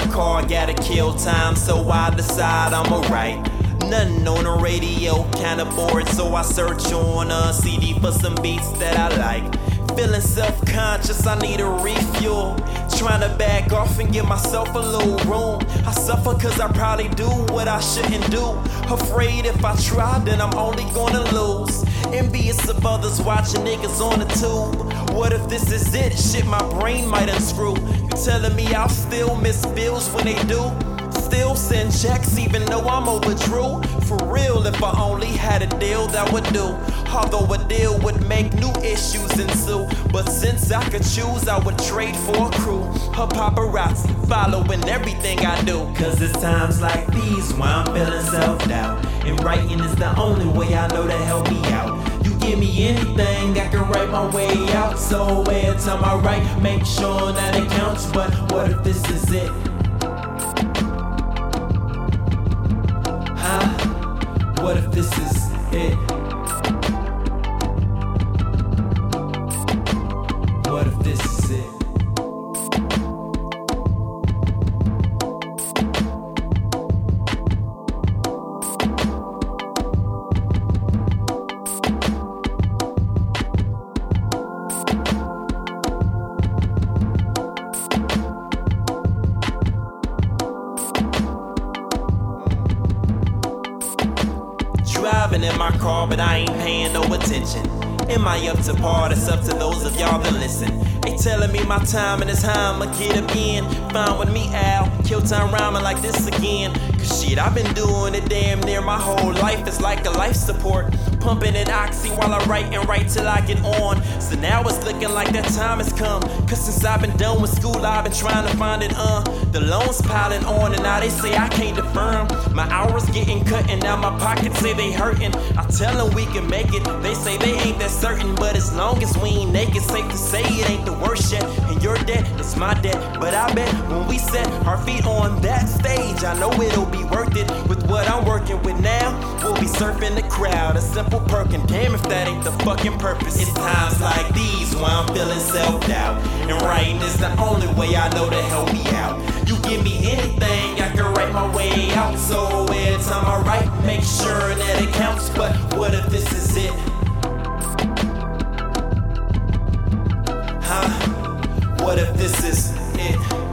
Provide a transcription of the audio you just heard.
car, gotta kill time, so I decide I'ma write. Nothing on the radio, kinda bored, so I search on a CD for some beats that I like. Feeling self-conscious, I need a refuel. Trying to back off and give myself a little room. I suffer cause I probably do what I shouldn't do. Afraid if I try, then I'm only gonna lose. Envious of others watching niggas on the tube. What if this is it? Shit, my brain might unscrew. You telling me I'll still miss bills when they do? Still send checks even though I'm overdue. For real, if I only had a deal that would do. Although a deal would make new issues ensue. But since I could choose, I would trade for a crew. A paparazzi following everything I do. Cause it's times like these where I'm feeling self-doubt. And writing is the only way I know to help me out. You give me anything, I can write my way out. So every time I write, make sure that it counts. But what if this is it? What if this is it? What if this is it? Driving in my car, but I ain't paying no attention. Am I up to par? That's up to those of y'all that listen. They telling me my time and it's how I'ma get up in. Fine with me, Al. Kill time rhyming like this again. Cause shit, I've been doing it damn near my whole life. It's like a life support. Pumping it oxy while I write and write till I get on. So now it's looking like that time has come. Cause since I've been done with school, I've been trying to find it, The loans piling on and now they say I can't defer 'em. My hours getting cut and now my pockets say they hurting. I tell them we can make it, they say they ain't that certain. But as long as we ain't naked, safe to say it ain't the worst yet. And your debt, it's my debt. But I bet when we set our feet on that stage, I know it'll be worth it. With what I'm working with now, we'll be surfing the crowd. A simple perk, and damn if that ain't the fucking purpose. It's times like these where I'm feeling self-doubt. And writing is the only way I know to help me out. You give me anything, I can write my way out. So every time I write, make sure that it counts. But what if this is it? What if this is it?